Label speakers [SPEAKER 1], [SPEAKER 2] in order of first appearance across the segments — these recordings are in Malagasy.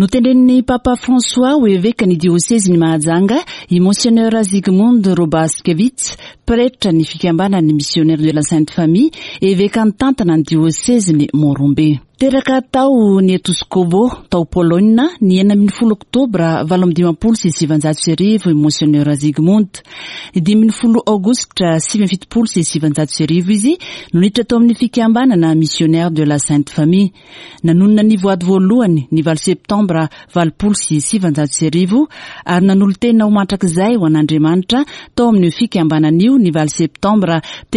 [SPEAKER 1] Notendren'ny Papa François ho eveka ny diocèse ny Mahajanga i Monseigneur Zygmunt Robaskevitch, prêtre ny fikambanany missionnaire de la Sainte Famille, eveka ny tantana ny diocèse ny Morombe. Teraka tao ny Etoskobo, tao Poloina, ny 10 Oktobra 1770 i Monseigneur Zygmunt. 10 Aogositra 1770 izy nonitra tao amin'ny fikambanana missionnaire de la Sainte Famille. Nanonona ny voady voalohany ny 20 Septambra 1770 ary nanolo tena ho mandrakizay ho an'Andriamanitra tao amin'ny fikambanan'io ny 20 Septambra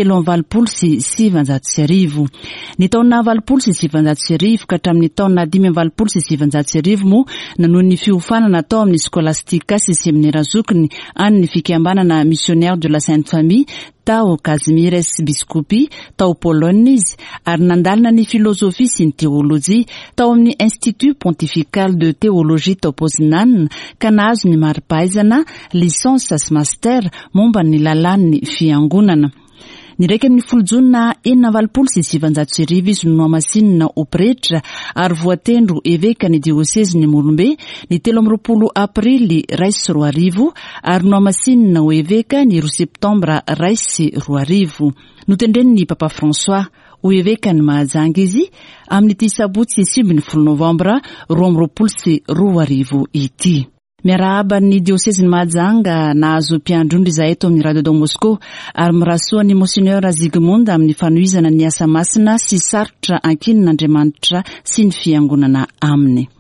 [SPEAKER 1] 1770. Ny taona 1770 ka hatramin'ny taona 1770 moa nanon ny fiofanana tao amin'ny skolastika sy seminaire zokiny an'ny fikambanana missionnaire de la Sainte Famille tao Kazimierz Biskupy tao Pologne izy ary nandalina ny filozofia sy ny teolojia tao amin'ny Institut Pontifical de Théologie tao Poznań ka nahazo ny mari-pahaizana licence sy master momba ny lalàn'ny fiangonana. Ny raika amin'ny folojona 1770 izy no amasinina ho pretra ary voatendro eveka ny diocèse ny Morombe ny 13 Aprily 2020 ary no amasinina ho eveka ny 2 Septambra 2020. Notendren'ny Papa François ho eveka ny Mahajanga izy amin'ity sabotsy 7 Novambra 2020 ity. Miarahaba ny diocèse ny Mahajanga nahazo mpiandrondry izahay eto amin'ny Radio Dom Bosco ary mirasoa ny Monseigneur Zygmunt amin'ny fanohizana ny asa masina sy sarotra ankinin'Andriamanitra sy ny fiangonana aminy.